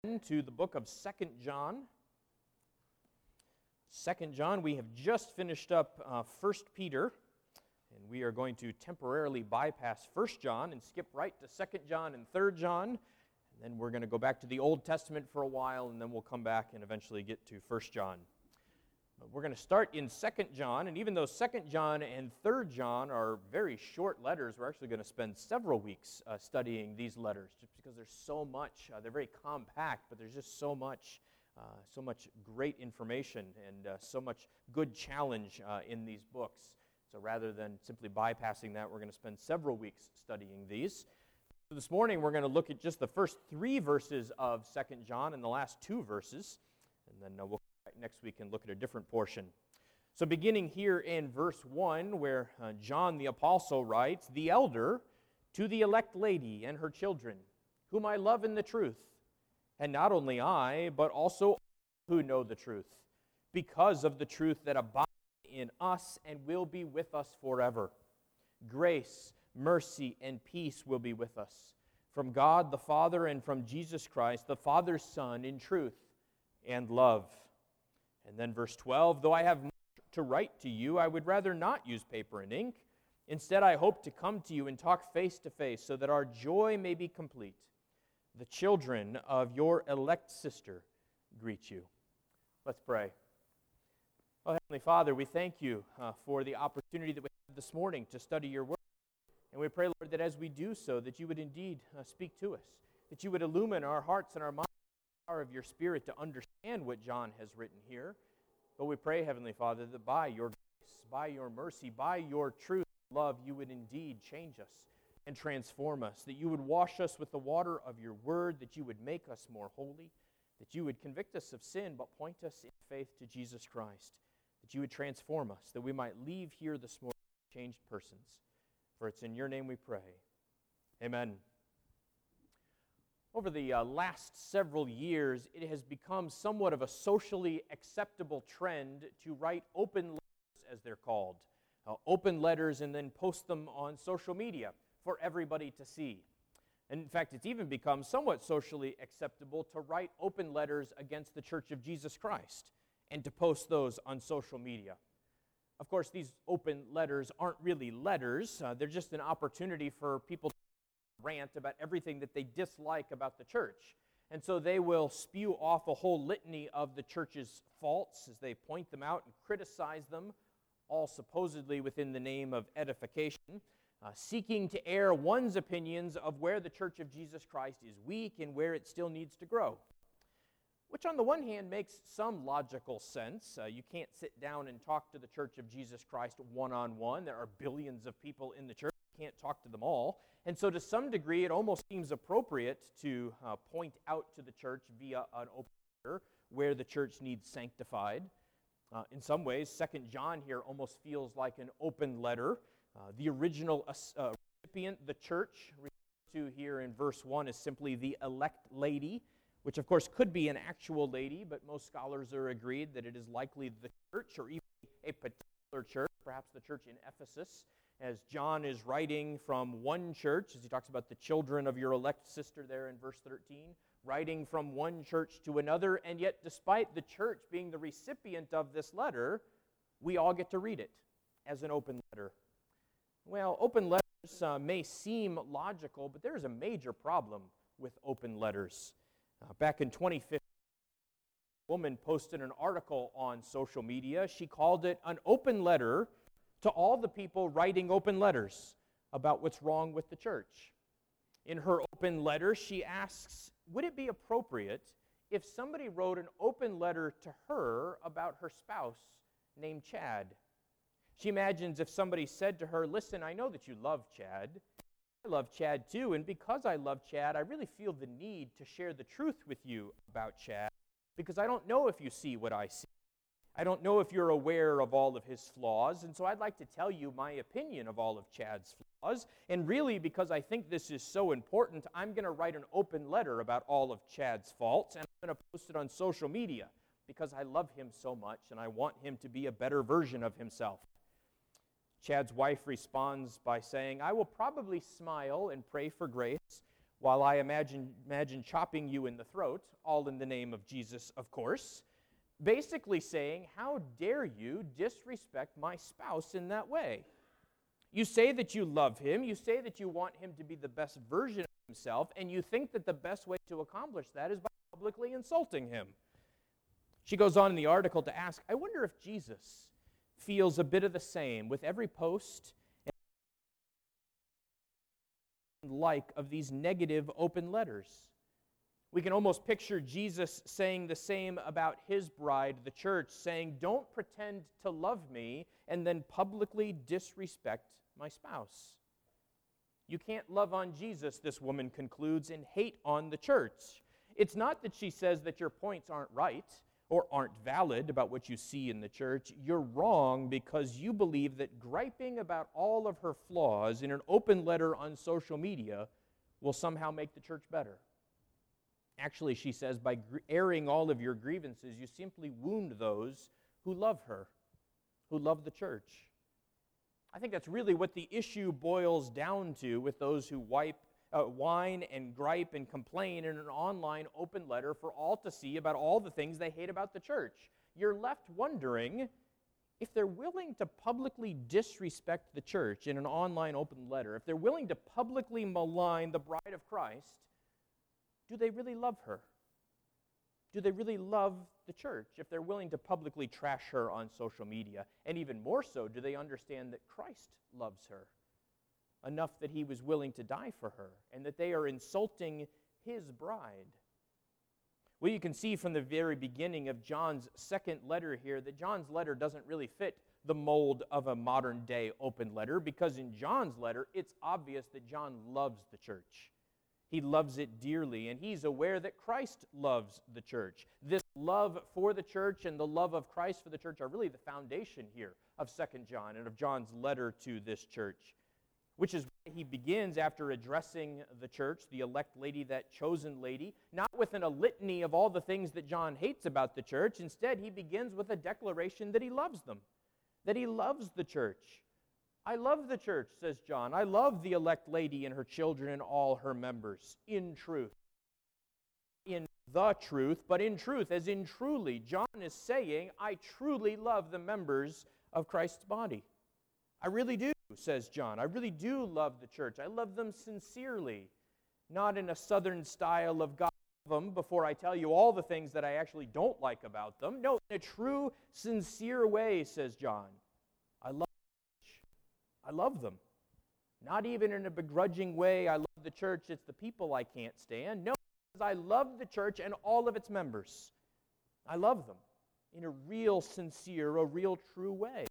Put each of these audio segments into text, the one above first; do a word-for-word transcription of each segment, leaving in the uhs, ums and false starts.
To the book of Second John. Second John, we have just finished up uh, First Peter, and we are going to temporarily bypass First John and skip right to Second John and Third John, and then we're going to go back to the Old Testament for a while, and then we'll come back and eventually get to First John. But we're going to start in Second John, and even though Second John and Third John are very short letters, we're actually going to spend several weeks uh, studying these letters, just because there's so much. Uh, they're very compact, but there's just so much, uh, so much great information and uh, so much good challenge uh, in these books. So rather than simply bypassing that, we're going to spend several weeks studying these. So this morning, we're going to look at just the first three verses of Second John and the last two verses, and then uh, we'll next week and look at a different portion. So beginning here in verse one, where uh, John the Apostle writes, "The elder to the elect lady and her children, whom I love in the truth, and not only I, but also all who know the truth, because of the truth that abides in us and will be with us forever. Grace, mercy, and peace will be with us, from God the Father and from Jesus Christ, the Father's Son, in truth and love." And then verse twelve, "Though I have much to write to you, I would rather not use paper and ink. Instead, I hope to come to you and talk face to face, so that our joy may be complete. The children of your elect sister greet you." Let's pray. Oh, Heavenly Father, we thank you uh, for the opportunity that we have this morning to study your word. And we pray, Lord, that as we do so, that you would indeed uh, speak to us, that you would illumine our hearts and our minds of your Spirit to understand what John has written here. But we pray, Heavenly Father, that by your grace, by your mercy, by your truth and love, you would indeed change us and transform us, that you would wash us with the water of your word, that you would make us more holy, that you would convict us of sin, but point us in faith to Jesus Christ, that you would transform us, that we might leave here this morning changed persons. For it's in your name we pray. Amen. Over the uh, last several years, it has become somewhat of a socially acceptable trend to write open letters, as they're called. Uh, open letters and then post them on social media for everybody to see. And in fact, it's even become somewhat socially acceptable to write open letters against the Church of Jesus Christ and to post those on social media. Of course, these open letters aren't really letters. Uh, they're just an opportunity for people to rant about everything that they dislike about the church. And so they will spew off a whole litany of the church's faults as they point them out and criticize them, all supposedly within the name of edification, uh, seeking to air one's opinions of where the Church of Jesus Christ is weak and where it still needs to grow. Which on the one hand makes some logical sense. Uh, you can't sit down and talk to the Church of Jesus Christ one-on-one. There are billions of people in the church. Can't talk to them all. And so to some degree, it almost seems appropriate to uh, point out to the church via an open letter where the church needs sanctified. Uh, in some ways, Second John here almost feels like an open letter. Uh, the original uh, recipient, the church, referred to here in verse one, is simply the elect lady, which of course could be an actual lady, but most scholars are agreed that it is likely the church or even a particular church, perhaps the church in Ephesus, as John is writing from one church, as he talks about the children of your elect sister there in verse thirteen, writing from one church to another, and yet despite the church being the recipient of this letter, we all get to read it as an open letter. Well, open letters uh, may seem logical, but there's a major problem with open letters. Uh, back in twenty fifteen, a woman posted an article on social media. She called it an open letter to all the people writing open letters about what's wrong with the church. In her open letter, she asks, would it be appropriate if somebody wrote an open letter to her about her spouse named Chad? She imagines if somebody said to her, listen, I know that you love Chad. I love Chad too, and because I love Chad, I really feel the need to share the truth with you about Chad, because I don't know if you see what I see. I don't know if you're aware of all of his flaws, and so I'd like to tell you my opinion of all of Chad's flaws. And really, because I think this is so important, I'm going to write an open letter about all of Chad's faults, and I'm going to post it on social media because I love him so much, and I want him to be a better version of himself. Chad's wife responds by saying, I will probably smile and pray for grace, while I imagine, imagine chopping you in the throat, all in the name of Jesus, of course, basically saying, how dare you disrespect my spouse in that way? You say that you love him, you say that you want him to be the best version of himself, and you think that the best way to accomplish that is by publicly insulting him. She goes on in the article to ask, I wonder if Jesus feels a bit of the same with every post and like of these negative open letters. We can almost picture Jesus saying the same about his bride, the church, saying, don't pretend to love me and then publicly disrespect my spouse. You can't love on Jesus, this woman concludes, and hate on the church. It's not that she says that your points aren't right or aren't valid about what you see in the church. You're wrong because you believe that griping about all of her flaws in an open letter on social media will somehow make the church better. Actually, she says, by airing all of your grievances, you simply wound those who love her, who love the church. I think that's really what the issue boils down to with those who wipe, uh, whine and gripe and complain in an online open letter for all to see about all the things they hate about the church. You're left wondering if they're willing to publicly disrespect the church in an online open letter, if they're willing to publicly malign the bride of Christ, do they really love her? Do they really love the church if they're willing to publicly trash her on social media? And even more so, do they understand that Christ loves her enough that he was willing to die for her and that they are insulting his bride? Well, you can see from the very beginning of John's second letter here that John's letter doesn't really fit the mold of a modern-day open letter, because in John's letter, it's obvious that John loves the church. He loves it dearly, and he's aware that Christ loves the church. This love for the church and the love of Christ for the church are really the foundation here of Second John and of John's letter to this church, which is why he begins after addressing the church, the elect lady, that chosen lady, not with a litany of all the things that John hates about the church. Instead, he begins with a declaration that he loves them, that he loves the church. I love the church, says John. I love the elect lady and her children and all her members, in truth. In the truth, but in truth, as in truly. John is saying, I truly love the members of Christ's body. I really do, says John. I really do love the church. I love them sincerely, not in a southern style of God love them before I tell you all the things that I actually don't like about them. No, in a true, sincere way, says John. I love I love them. Not even in a begrudging way, I love the church, it's the people I can't stand. No, because I love the church and all of its members. I love them in a real sincere, a real true way.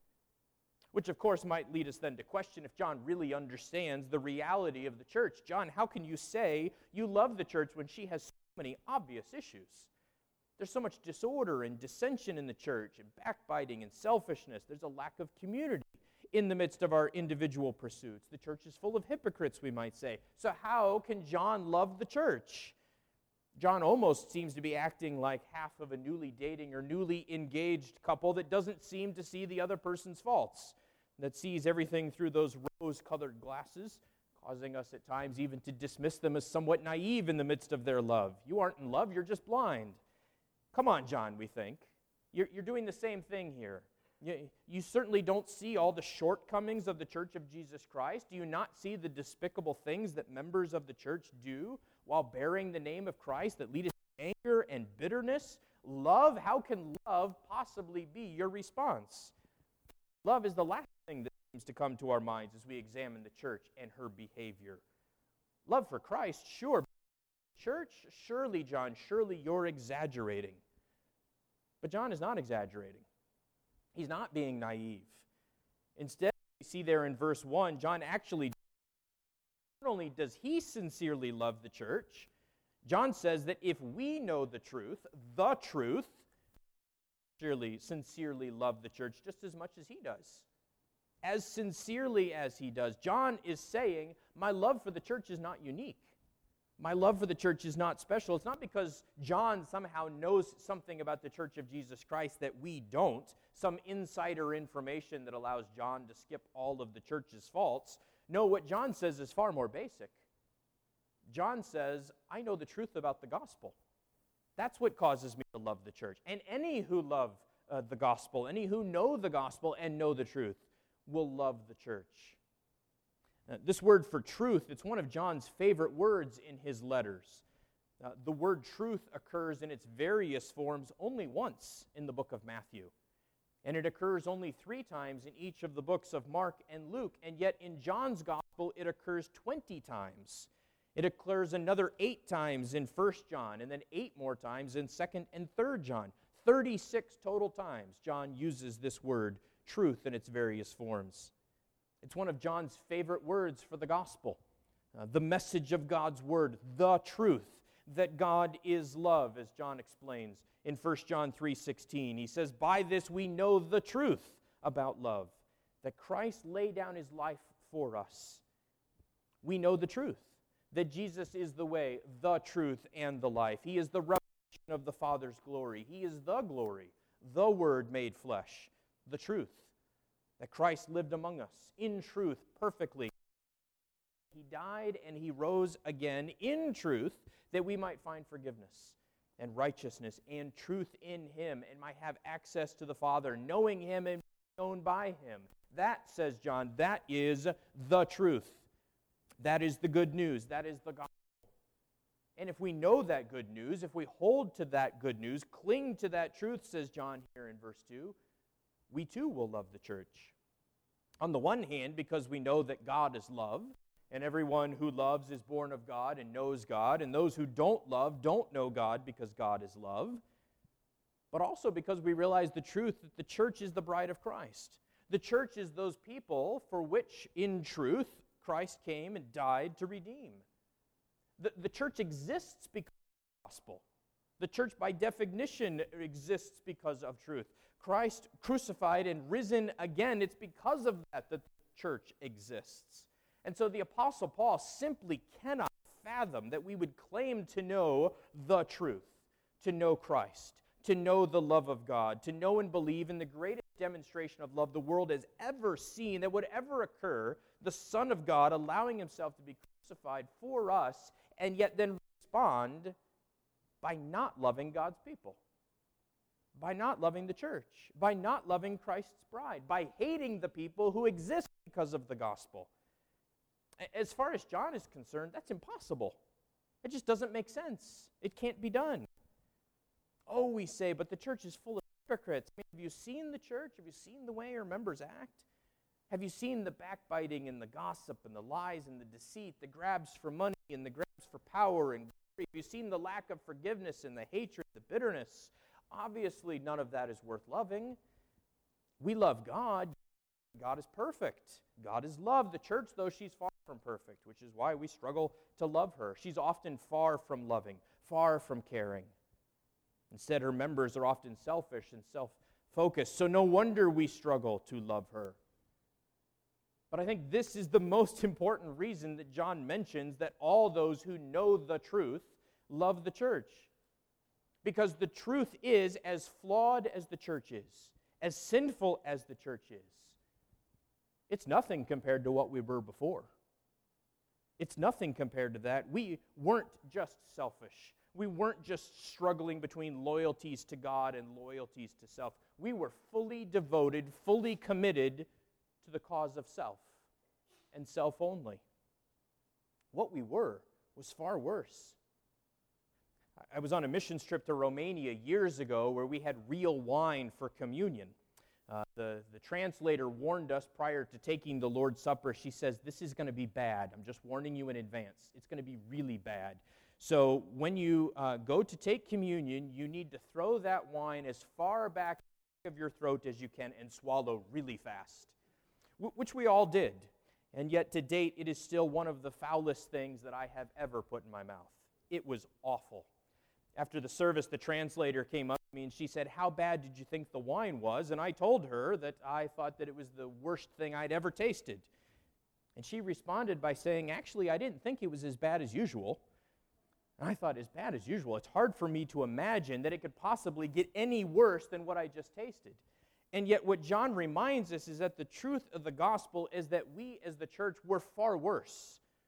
Which, of course, might lead us then to question if John really understands the reality of the church. John, how can you say you love the church when she has so many obvious issues? There's so much disorder and dissension in the church, and backbiting and selfishness. There's a lack of community in the midst of our individual pursuits. The church is full of hypocrites, we might say. So how can John love the church? John almost seems to be acting like half of a newly dating or newly engaged couple that doesn't seem to see the other person's faults, that sees everything through those rose-colored glasses, causing us at times even to dismiss them as somewhat naive in the midst of their love. You aren't in love, you're just blind. Come on, John, we think. You're, you're doing the same thing here. You, you certainly don't see all the shortcomings of the Church of Jesus Christ. Do you not see the despicable things that members of the church do while bearing the name of Christ that lead us to anger and bitterness? Love, how can love possibly be your response? Love is the last thing that seems to come to our minds as we examine the church and her behavior. Love for Christ, sure. Church, surely, John, surely you're exaggerating. But John is not exaggerating. He's not being naive. Instead, we see there in verse one, John actually, not only does he sincerely love the church, John says that if we know the truth, the truth, surely, sincerely love the church just as much as he does. As sincerely as he does. John is saying, my love for the church is not unique. My love for the church is not special. It's not because John somehow knows something about the Church of Jesus Christ that we don't, some insider information that allows John to skip all of the church's faults. No, what John says is far more basic. John says, I know the truth about the gospel. That's what causes me to love the church. And any who love uh, the gospel, any who know the gospel and know the truth, will love the church. Uh, this word for truth, it's one of John's favorite words in his letters. Uh, the word truth occurs in its various forms only once in the book of Matthew. And it occurs only three times in each of the books of Mark and Luke. And yet in John's gospel, it occurs twenty times. It occurs another eight times in First John, and then eight more times in Second and Third John. thirty-six total times John uses this word, truth, in its various forms. It's one of John's favorite words for the gospel. Uh, the message of God's word, the truth, that God is love, as John explains in First John three sixteen. He says, by this we know the truth about love, that Christ laid down his life for us. We know the truth, that Jesus is the way, the truth, and the life. He is the revelation of the Father's glory. He is the glory, the Word made flesh, the truth, that Christ lived among us in truth perfectly. He died and he rose again in truth that we might find forgiveness and righteousness and truth in him and might have access to the Father, knowing him and being known by him. That, says John, that is the truth. That is the good news. That is the gospel. And if we know that good news, if we hold to that good news, cling to that truth, says John here in verse two, we too will love the church. On the one hand, because we know that God is love, and everyone who loves is born of God and knows God, and those who don't love don't know God because God is love. But also because we realize the truth that the church is the bride of Christ. The church is those people for which, in truth, Christ came and died to redeem. The, the church exists because of the gospel. The church, by definition, exists because of truth. Christ crucified and risen again. It's because of that that the church exists. And so the Apostle Paul simply cannot fathom that we would claim to know the truth, to know Christ, to know the love of God, to know and believe in the greatest demonstration of love the world has ever seen that would ever occur, the Son of God allowing himself to be crucified for us, and yet then respond by not loving God's people, by not loving the church, by not loving Christ's bride, by hating the people who exist because of the gospel. As far as John is concerned, that's impossible. It just doesn't make sense. It can't be done. Oh, we say, but the church is full of hypocrites. I mean, have you seen the church? Have you seen the way our members act? Have you seen the backbiting and the gossip and the lies and the deceit, the grabs for money and the grabs for power and glory? Have you seen the lack of forgiveness and the hatred, the bitterness? Obviously, none of that is worth loving. We love God. God is perfect. God is love. The church, though, she's far from perfect, which is why we struggle to love her. She's often far from loving, far from caring. Instead, her members are often selfish and self-focused, so no wonder we struggle to love her. But I think this is the most important reason that John mentions that all those who know the truth love the church. Because the truth is as flawed as the church is, as sinful as the church is. It's nothing compared to what we were before. It's nothing compared to that. We weren't just selfish. We weren't just struggling between loyalties to God and loyalties to self. We were fully devoted, fully committed to the cause of self and self only. What we were was far worse. I was on a missions trip to Romania years ago where we had real wine for communion. Uh, the, the translator warned us prior to taking the Lord's Supper. She says, this is going to be bad. I'm just warning you in advance. It's going to be really bad. So when you uh, go to take communion, you need to throw that wine as far back of your throat as you can and swallow really fast, w- which we all did. And yet to date, it is still one of the foulest things that I have ever put in my mouth. It was awful. After the service, the translator came up to me and she said, how bad did you think the wine was? And I told her that I thought that it was the worst thing I'd ever tasted. And she responded by saying, actually, I didn't think it was as bad as usual. And I thought, as bad as usual? It's hard for me to imagine that it could possibly get any worse than what I just tasted. And yet what John reminds us is that the truth of the gospel is that we as the church were far worse,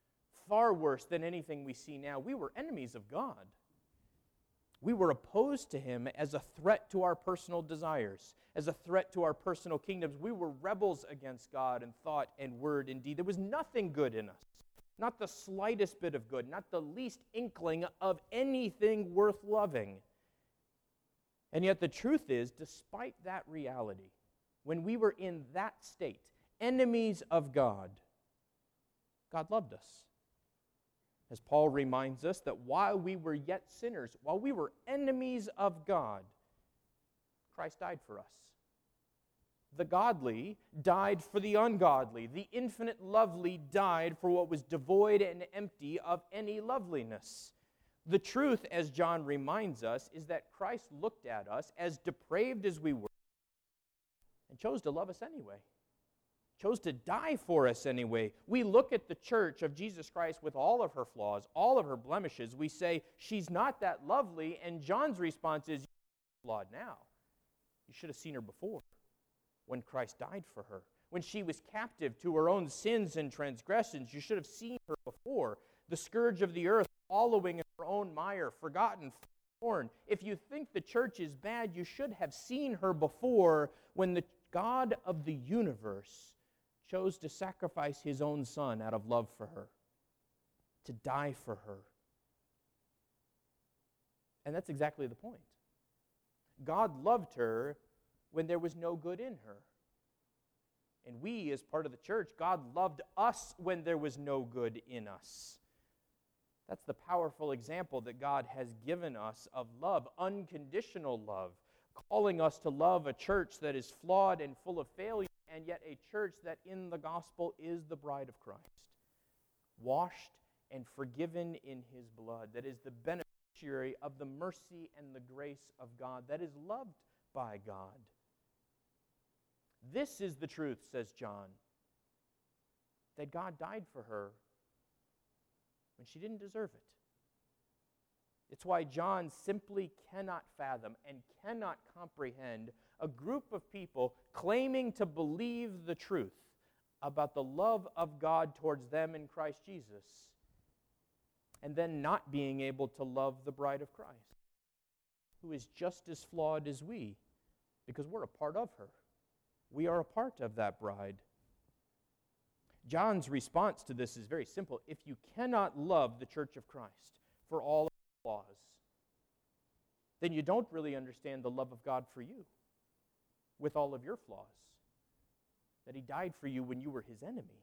far worse than anything we see now. We were enemies of God. We were opposed to him as a threat to our personal desires, as a threat to our personal kingdoms. We were rebels against God in thought and word and deed. There was nothing good in us, not the slightest bit of good, not the least inkling of anything worth loving. And yet the truth is, despite that reality, when we were in that state, enemies of God, God loved us. As Paul reminds us that while we were yet sinners, while we were enemies of God, Christ died for us. The godly died for the ungodly. The infinite lovely died for what was devoid and empty of any loveliness. The truth, as John reminds us, is that Christ looked at us as depraved as we were and chose to love us anyway. Chose to die for us anyway. We look at the church of Jesus Christ with all of her flaws, all of her blemishes. We say, she's not that lovely, and John's response is, you're flawed now. You should have seen her before, when Christ died for her. When she was captive to her own sins and transgressions, you should have seen her before. The scourge of the earth, wallowing in her own mire, forgotten, forlorn. If you think the church is bad, you should have seen her before, when the God of the universe chose to sacrifice his own son out of love for her, to die for her. And that's exactly the point. God loved her when there was no good in her. And we, as part of the church, God loved us when there was no good in us. That's the powerful example that God has given us of love, unconditional love, calling us to love a church that is flawed and full of failure, and yet a church that in the gospel is the bride of Christ, washed and forgiven in his blood, that is the beneficiary of the mercy and the grace of God, that is loved by God. This is the truth, says John, that God died for her when she didn't deserve it. It's why John simply cannot fathom and cannot comprehend a group of people claiming to believe the truth about the love of God towards them in Christ Jesus, and then not being able to love the bride of Christ, who is just as flawed as we, because we're a part of her. We are a part of that bride. John's response to this is very simple. If you cannot love the church of Christ for all of its flaws, then you don't really understand the love of God for you with all of your flaws, that he died for you when you were his enemy.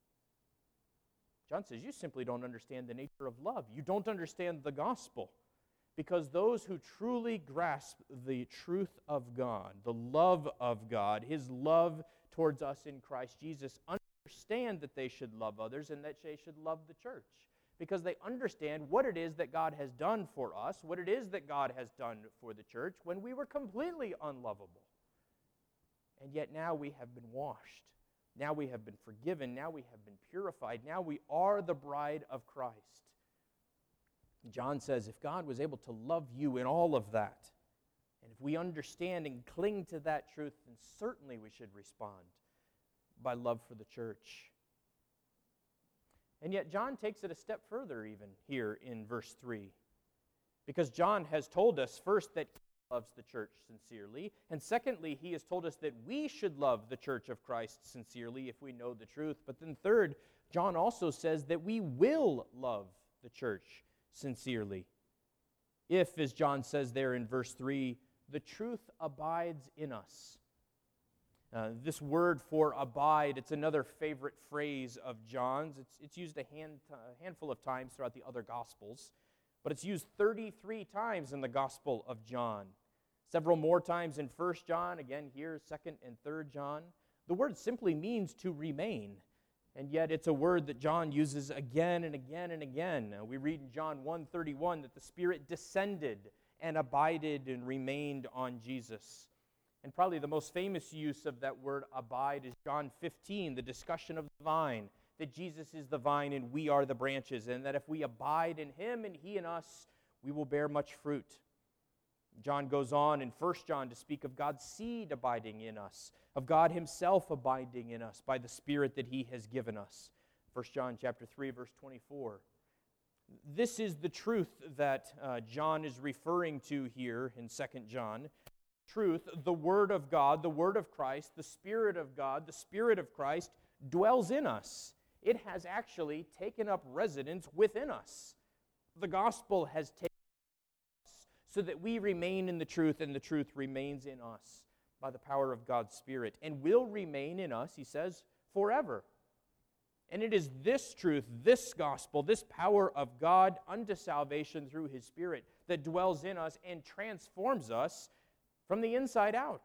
John says you simply don't understand the nature of love. You don't understand the gospel, because those who truly grasp the truth of God, the love of God, his love towards us in Christ Jesus, understand that they should love others and that they should love the church, because they understand what it is that God has done for us, what it is that God has done for the church when we were completely unlovable. And yet now we have been washed. Now we have been forgiven. Now we have been purified. Now we are the bride of Christ. John says, if God was able to love you in all of that, and if we understand and cling to that truth, then certainly we should respond by love for the church. And yet John takes it a step further even here in verse three, because John has told us first that he loves the church sincerely, and secondly, he has told us that we should love the church of Christ sincerely if we know the truth. But then third, John also says that we will love the church sincerely if, as John says there in verse three, the truth abides in us. Uh, this word for abide, it's another favorite phrase of John's. It's, it's used a, hand, a handful of times throughout the other Gospels, but it's used thirty-three times in the Gospel of John. Several more times in First John, again here, Second and Third John. The word simply means to remain, and yet it's a word that John uses again and again and again. Uh, we read in John one thirty-one that the Spirit descended and abided and remained on Jesus. And probably the most famous use of that word abide is John fifteen, the discussion of the vine, that Jesus is the vine and we are the branches, and that if we abide in him and he in us, we will bear much fruit. John goes on in First John to speak of God's seed abiding in us, of God himself abiding in us by the Spirit that he has given us. First John chapter three, verse twenty-four. This is the truth that uh, John is referring to here in Second John. Truth, the Word of God, the Word of Christ, the Spirit of God, the Spirit of Christ dwells in us. It has actually taken up residence within us. The gospel has taken us so that we remain in the truth, and the truth remains in us by the power of God's Spirit, and will remain in us, he says, forever. And it is this truth, this gospel, this power of God unto salvation through His Spirit that dwells in us and transforms us from the inside out,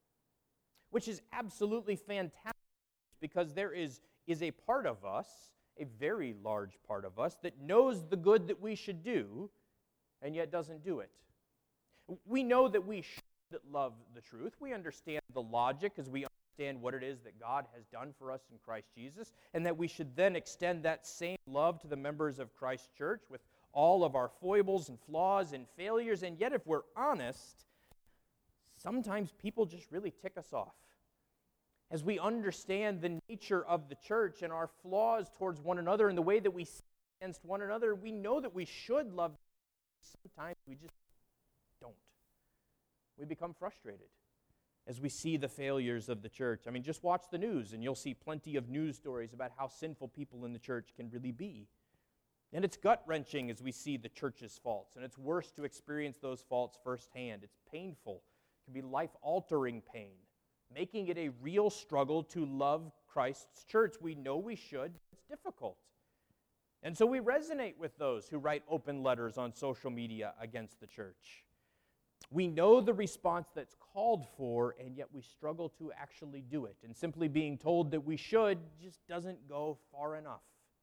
which is absolutely fantastic because there is, is a part of us, a very large part of us, that knows the good that we should do and yet doesn't do it. We know that we should love the truth. We understand the logic as we understand what it is that God has done for us in Christ Jesus, and that we should then extend that same love to the members of Christ's church with all of our foibles and flaws and failures. And yet, if we're honest, sometimes people just really tick us off. As we understand the nature of the church and our flaws towards one another and the way that we sin against one another, we know that we should love. Sometimes we just don't. We become frustrated as we see the failures of the church. I mean, just watch the news and you'll see plenty of news stories about how sinful people in the church can really be. And it's gut-wrenching as we see the church's faults, and it's worse to experience those faults firsthand. It's painful. It can be life-altering pain, making it a real struggle to love Christ's church. We know we should. It's difficult. And so we resonate with those who write open letters on social media against the church. We know the response that's called for, and yet we struggle to actually do it. And simply being told that we should just doesn't go far enough.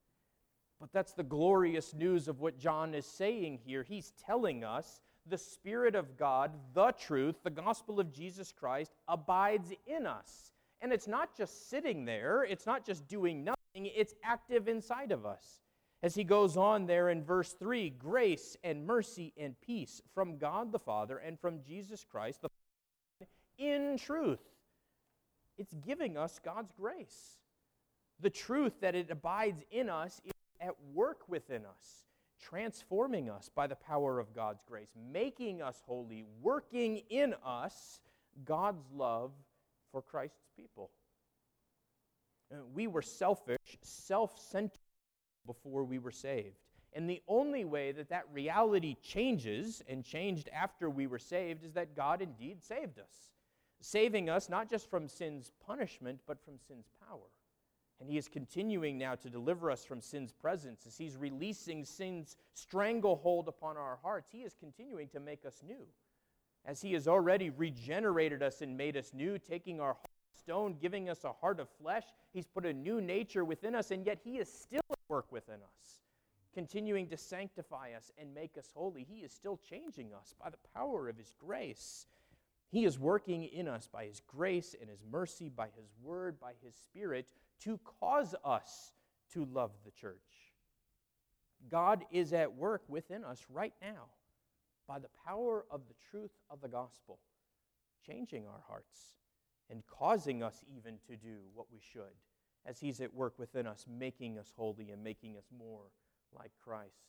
But that's the glorious news of what John is saying here. He's telling us the Spirit of God, the truth, the gospel of Jesus Christ, abides in us. And it's not just sitting there. It's not just doing nothing. It's active inside of us. As he goes on there in verse three, grace and mercy and peace from God the Father and from Jesus Christ, the Father, in truth. It's giving us God's grace. The truth that it abides in us is at work within us, transforming us by the power of God's grace, making us holy, working in us God's love for Christ's people. We were selfish, self-centered before we were saved. And the only way that that reality changes, and changed after we were saved, is that God indeed saved us. Saving us not just from sin's punishment, but from sin's power. And He is continuing now to deliver us from sin's presence. As He's releasing sin's stranglehold upon our hearts, He is continuing to make us new. As He has already regenerated us and made us new, taking our heart of stone, giving us a heart of flesh, He's put a new nature within us, and yet He is still at work within us, continuing to sanctify us and make us holy. He is still changing us by the power of His grace. He is working in us by His grace and His mercy, by His word, by His Spirit, to cause us to love the church. God is at work within us right now by the power of the truth of the gospel, changing our hearts and causing us even to do what we should, as He's at work within us, making us holy and making us more like Christ.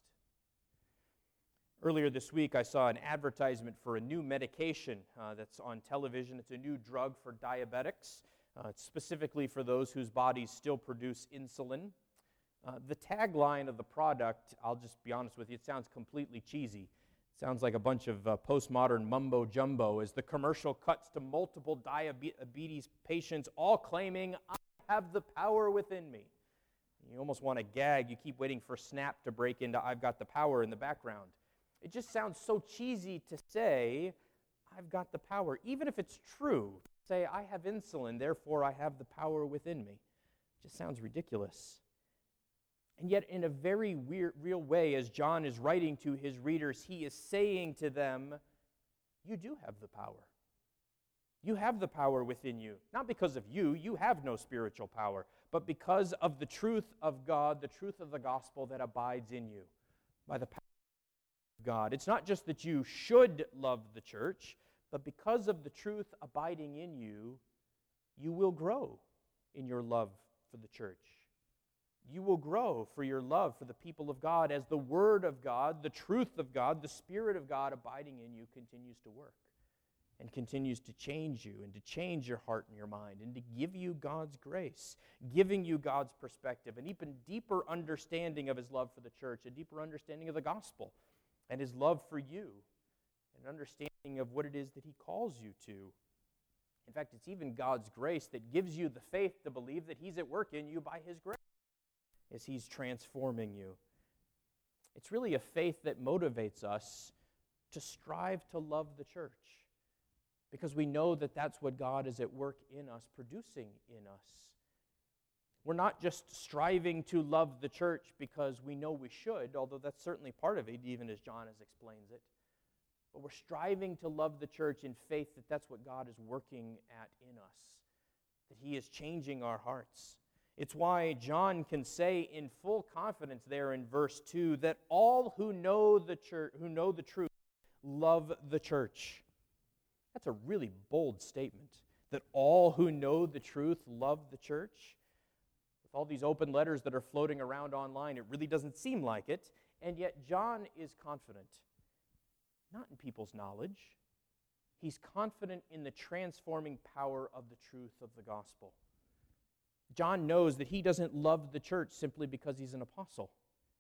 Earlier this week, I saw an advertisement for a new medication uh, that's on television. It's a new drug for diabetics. Uh, it's specifically for those whose bodies still produce insulin. Uh, the tagline of the product, I'll just be honest with you, it sounds completely cheesy. It sounds like a bunch of uh, postmodern mumbo-jumbo as the commercial cuts to multiple diabetes patients all claiming, I have the power within me. You almost want to gag. You keep waiting for Snap to break into I've got the power in the background. It just sounds so cheesy to say, I've got the power. Even if it's true, say, I have insulin, therefore I have the power within me. It just sounds ridiculous. And yet, in a very weird, real way, as John is writing to his readers, he is saying to them, you do have the power. You have the power within you. Not because of you, you have no spiritual power, but because of the truth of God, the truth of the gospel that abides in you by the power of God. It's not just that you should love the church, but because of the truth abiding in you, you will grow in your love for the church. you will grow for your love for the people of God as the Word of God, the truth of God, the Spirit of God abiding in you continues to work and continues to change you and to change your heart and your mind and to give you God's grace, giving you God's perspective, an even deeper understanding of His love for the church, a deeper understanding of the gospel and His love for you, an understanding of what it is that He calls you to. In fact, it's even God's grace that gives you the faith to believe that He's at work in you by His grace as He's transforming you. It's really a faith that motivates us to strive to love the church, because we know that that's what God is at work in us, producing in us. We're not just striving to love the church because we know we should, although that's certainly part of it, even as John has explained it. But we're striving to love the church in faith that that's what God is working at in us, that He is changing our hearts. It's why John can say in full confidence there in verse two that all who know the church, who know the truth, love the church. That's a really bold statement, that all who know the truth love the church. With all these open letters that are floating around online, it really doesn't seem like it, and yet John is confident, not in people's knowledge. He's confident in the transforming power of the truth of the gospel. John knows that he doesn't love the church simply because he's an apostle.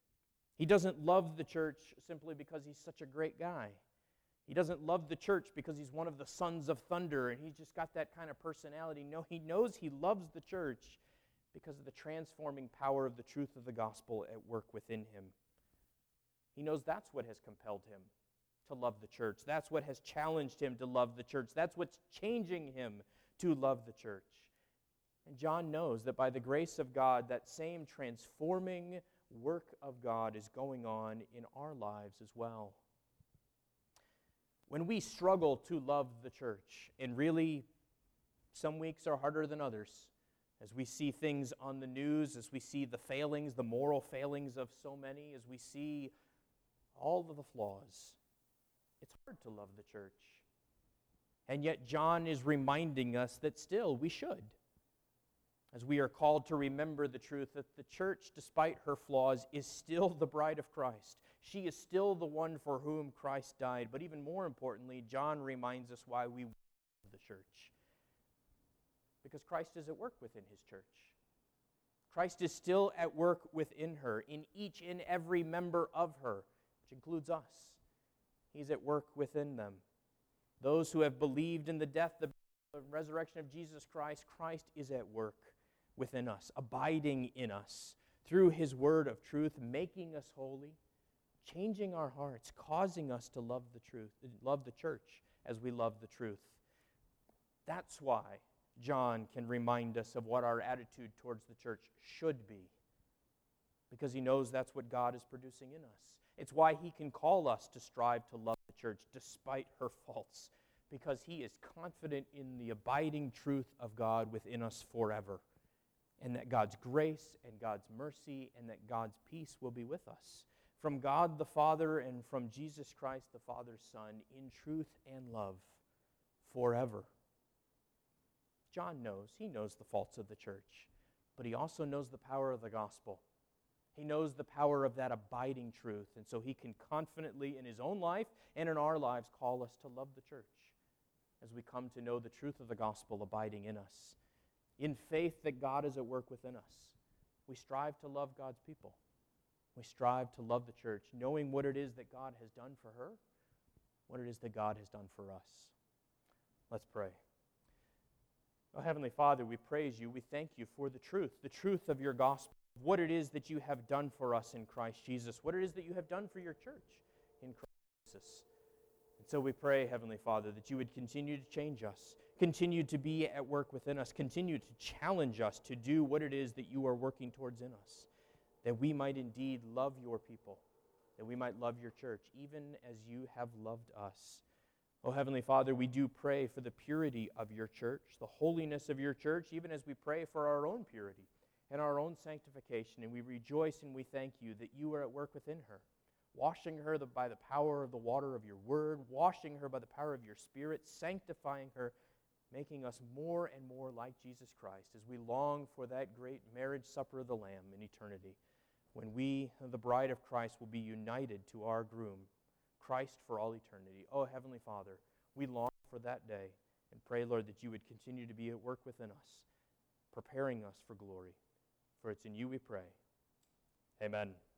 He doesn't love the church simply because he's such a great guy. He doesn't love the church because he's one of the sons of thunder and he's just got that kind of personality. No, he knows he loves the church because of the transforming power of the truth of the gospel at work within him. He knows that's what has compelled him to love the church. That's what has challenged him to love the church. That's what's changing him to love the church. And John knows that by the grace of God, that same transforming work of God is going on in our lives as well. When we struggle to love the church, and really some weeks are harder than others, as we see things on the news, as we see the failings, the moral failings of so many, as we see all of the flaws, it's hard to love the church. And yet John is reminding us that still we should, as we are called to remember the truth that the church, despite her flaws, is still the bride of Christ. She is still the one for whom Christ died. But even more importantly, John reminds us why we love the church. Because Christ is at work within His church. Christ is still at work within her, in each and every member of her, which includes us. He's at work within them. Those who have believed in the death, the resurrection of Jesus Christ, Christ is at work within us, abiding in us through His word of truth, making us holy, changing our hearts, causing us to love the truth, love the church as we love the truth. That's why John can remind us of what our attitude towards the church should be, because he knows that's what God is producing in us. It's why he can call us to strive to love the church despite her faults, because he is confident in the abiding truth of God within us forever, and that God's grace and God's mercy and that God's peace will be with us from God the Father and from Jesus Christ the Father's Son in truth and love forever. John knows, he knows the faults of the church, but he also knows the power of the gospel. He knows the power of that abiding truth, and so he can confidently in his own life and in our lives call us to love the church as we come to know the truth of the gospel abiding in us. In faith that God is at work within us, we strive to love God's people. We strive to love the church, knowing what it is that God has done for her, what it is that God has done for us. Let's pray. Oh, Heavenly Father, we praise you. We thank you for the truth, the truth of your gospel, what it is that you have done for us in Christ Jesus, what it is that you have done for your church in Christ Jesus. And so we pray, Heavenly Father, that you would continue to change us, continue to be at work within us, continue to challenge us to do what it is that you are working towards in us, that we might indeed love your people, that we might love your church, even as you have loved us. Oh, Heavenly Father, we do pray for the purity of your church, the holiness of your church, even as we pray for our own purity and our own sanctification. And we rejoice and we thank you that you are at work within her, washing her by the power of the water of your word, washing her by the power of your Spirit, sanctifying her making us more and more like Jesus Christ as we long for that great marriage supper of the Lamb in eternity, when we, the bride of Christ, will be united to our groom, Christ for all eternity. Oh, Heavenly Father, we long for that day and pray, Lord, that you would continue to be at work within us, preparing us for glory. For it's in you we pray. Amen.